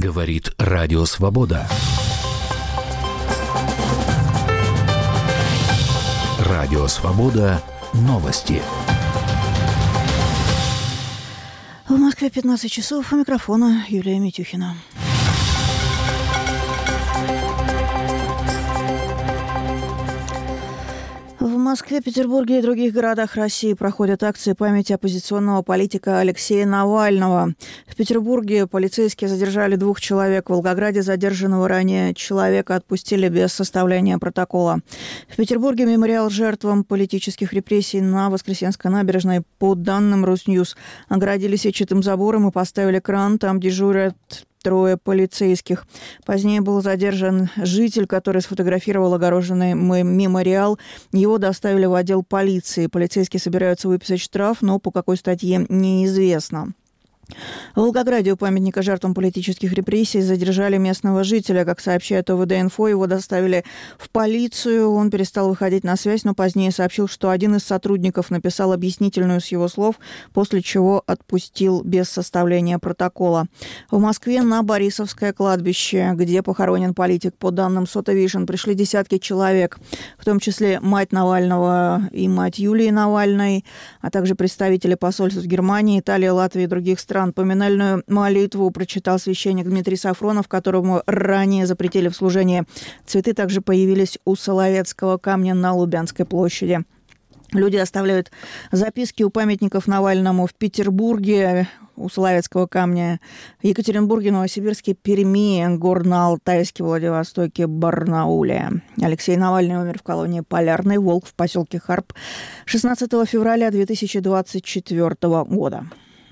Говорит Радио Свобода. Радио Свобода. Новости. В Москве 15 часов. У микрофона Юлия Митюхина. В Москве, Петербурге и других городах России проходят акции памяти оппозиционного политика Алексея Навального. В Петербурге полицейские задержали 2 человек. В Волгограде задержанного ранее человека отпустили без составления протокола. В Петербурге мемориал жертвам политических репрессий на Воскресенской набережной, по данным Русньюз, оградили сетчатым забором и поставили кран. Там дежурят 3 полицейских. Позднее был задержан житель, который сфотографировал огороженный мемориал. Его доставили в отдел полиции. Полицейские собираются выписать штраф, но по какой статье неизвестно. В Волгограде у памятника жертвам политических репрессий задержали местного жителя. Как сообщает ОВД-инфо, его доставили в полицию. Он перестал выходить на связь, но позднее сообщил, что один из сотрудников написал объяснительную с его слов, после чего отпустил без составления протокола. В Москве на Борисовское кладбище, где похоронен политик, по данным Сотовишн, пришли десятки человек, в том числе мать Навального и мать Юлии Навальной, а также представители посольств Германии, Италии, Латвии и других стран. Поминальную молитву прочитал священник Дмитрий Сафронов, которому ранее запретили в служении. Цветы также появились у Соловецкого камня на Лубянской площади. Люди оставляют записки у памятников Навальному в Петербурге, у Соловецкого камня, в Екатеринбурге, Новосибирске, Перми, Горно-Алтайске, Владивостоке, Барнауле. Алексей Навальный умер в колонии Полярный Волк в поселке Харп 16 февраля 2024 года.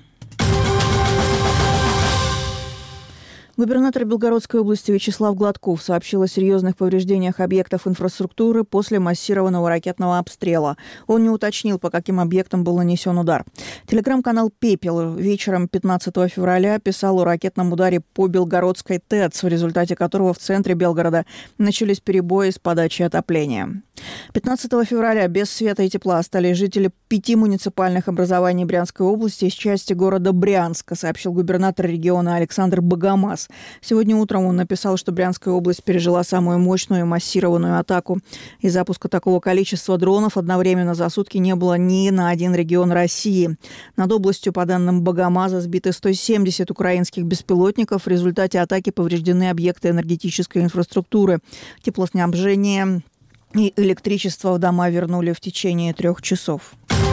Губернатор Белгородской области Вячеслав Гладков сообщил о серьезных повреждениях объектов инфраструктуры после массированного ракетного обстрела. Он не уточнил, по каким объектам был нанесен удар. Телеграм-канал «Пепел» вечером 15 февраля писал о ракетном ударе по Белгородской ТЭЦ, в результате которого в центре Белгорода начались перебои с подачей отопления. 15 февраля без света и тепла остались жители 5 муниципальных образований Брянской области из части города Брянска, сообщил губернатор региона Александр Богомаз. Сегодня утром он написал, что Брянская область пережила самую мощную и массированную атаку. Из запуска такого количества дронов одновременно за сутки не было ни на один регион России. Над областью, по данным Богомаза, сбиты 170 украинских беспилотников. В результате атаки повреждены объекты энергетической инфраструктуры. Теплоснабжение и электричество в дома вернули в течение 3 часов.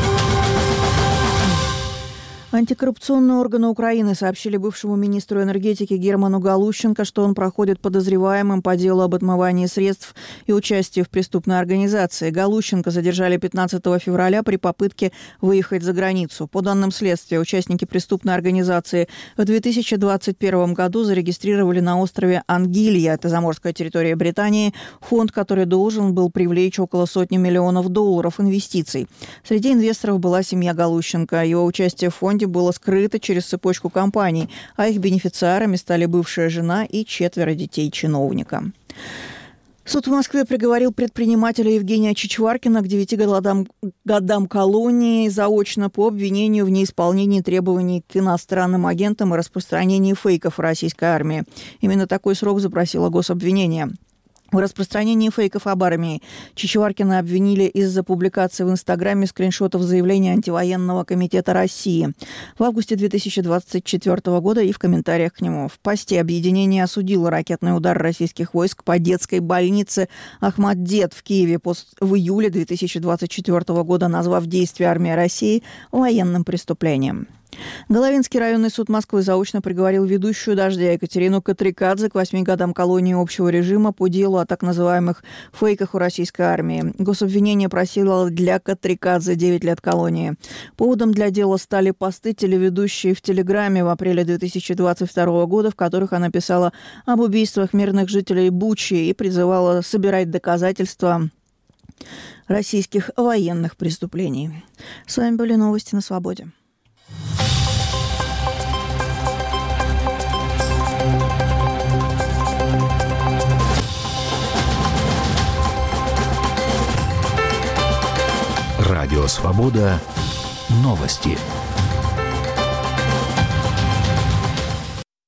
Антикоррупционные органы Украины сообщили бывшему министру энергетики Герману Галущенко, что он проходит подозреваемым по делу об отмывании средств и участии в преступной организации. Галущенко задержали 15 февраля при попытке выехать за границу. По данным следствия, участники преступной организации в 2021 году зарегистрировали на острове Ангилья, это заморская территория Британии, фонд, который должен был привлечь около $100 миллионов инвестиций. Среди инвесторов была семья Галущенко. Его участие в фонде было скрыто через цепочку компаний, а их бенефициарами стали бывшая жена и 4 детей чиновника. Суд в Москве приговорил предпринимателя Евгения Чичваркина к 9 годам колонии заочно по обвинению в неисполнении требований к иностранным агентам и распространении фейков в российской армии. Именно такой срок запросило гособвинение. В распространении фейков об армии Чичваркина обвинили из-за публикации в Инстаграме скриншотов заявления антивоенного комитета России в августе 2024 года и в комментариях к нему. В посте объединение осудило ракетный удар российских войск по детской больнице Ахмаддет в Киеве в июле 2024 года, назвав действия армии России военным преступлением. Головинский районный суд Москвы заочно приговорил ведущую «Дождя» Екатерину Катрикадзе к 8 годам колонии общего режима по делу о так называемых фейках у российской армии. Гособвинение просило для Катрикадзе 9 лет колонии. Поводом для дела стали посты телеведущей в Телеграме в апреле 2022 года, в которых она писала об убийствах мирных жителей Бучи и призывала собирать доказательства российских военных преступлений. С вами были новости на Свободе. Радио Свобода. Новости.